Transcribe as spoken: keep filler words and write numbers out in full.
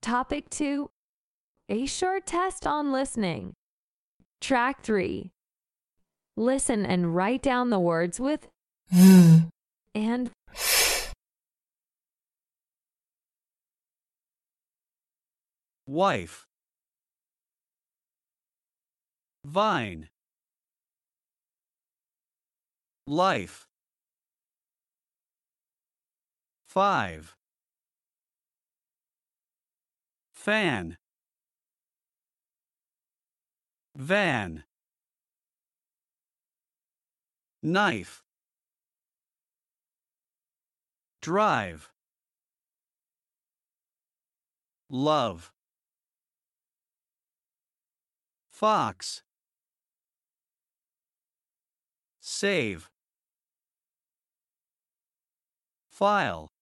Topic two, a short test on listening. Track three, listen and write down the words with and wife, vine, life, five, fan, van, knife, drive, love, fox, save, file,